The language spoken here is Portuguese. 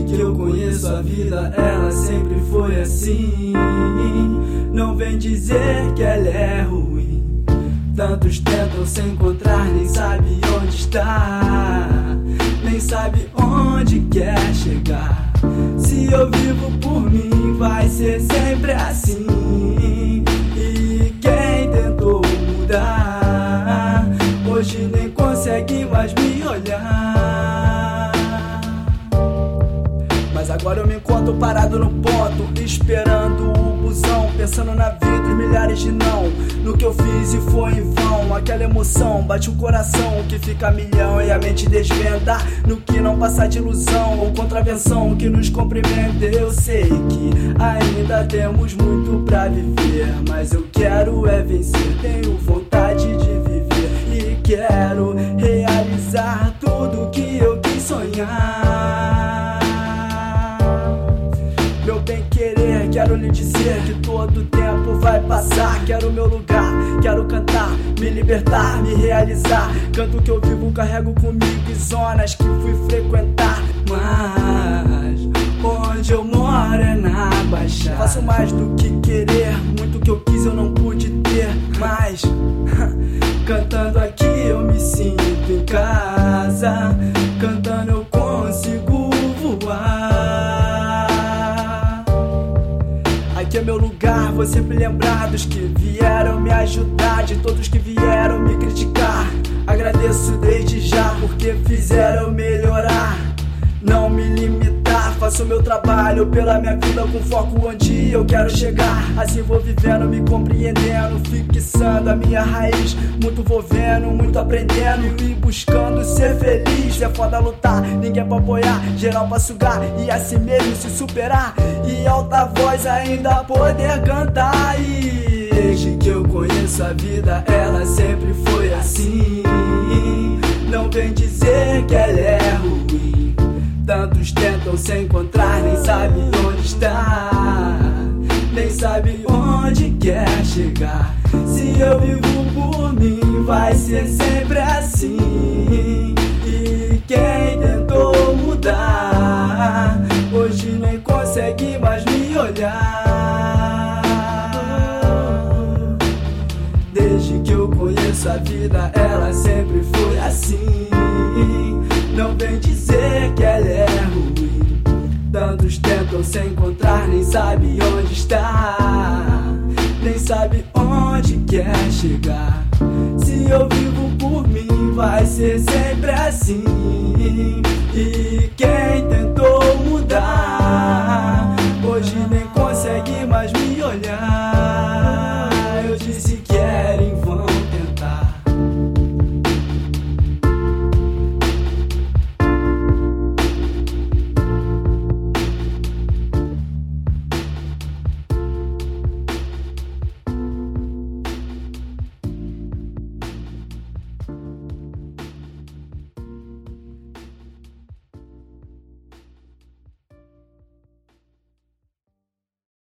que eu conheço a vida, ela sempre foi assim. Não vem dizer que ela é ruim. Tantos tentam se encontrar, nem sabe onde está, nem sabe onde quer chegar. Se eu vivo por mim, vai ser sempre assim. E quem tentou mudar, hoje nem consegue mais me olhar. Mas agora eu me encontro parado no ponto, esperando o busão, pensando na vida, os milhares de não. No que eu fiz e foi em vão, aquela emoção bate o coração que fica a milhão e a mente desvenda no que não passa de ilusão ou contravenção que nos cumprimenta. Eu sei que ainda temos muito pra viver, mas eu quero é vencer, tenho vontade de viver e quero realizar tudo que eu quis sonhar. Meu bem querer, quero lhe dizer que todo tempo vai passar. Quero meu lugar, quero cantar, me libertar, me realizar. Canto que eu vivo, carrego comigo em zonas que fui frequentar. Mas onde eu moro é na Baixada. Faço mais do que querer, muito que eu quis eu não pude ter. Mas cantando aqui eu me sinto em casa. Cantando eu consigo voar. Aqui é meu lugar, vou sempre lembrar dos que vieram me ajudar, de todos que vieram me criticar. Agradeço desde já porque fizeram melhorar, não me limitar. Faço meu trabalho pela minha vida com foco onde eu quero chegar. Assim vou vivendo, me compreendendo, fixando a minha raiz. Muito vou vendo, muito aprendendo e buscando ser feliz. É foda lutar, ninguém pra apoiar, geral pra sugar e assim mesmo se superar. E alta voz ainda poder cantar. E desde que eu conheço a vida, ela sempre foi assim. Não vem dizer que ela é ruim. Tantos tentam se encontrar, nem sabe onde está, nem sabe onde quer chegar. Se eu vivo por mim, vai ser sempre assim. E quem tentou mudar, hoje nem consegue mais me olhar. Desde que eu conheço a vida, ela sempre foi assim. Não vem dizer que ela é ruim. Tantos tentam se encontrar, nem sabe onde está, nem sabe onde quer chegar. Se eu vivo por mim, vai ser sempre assim. E quem tentou mudar,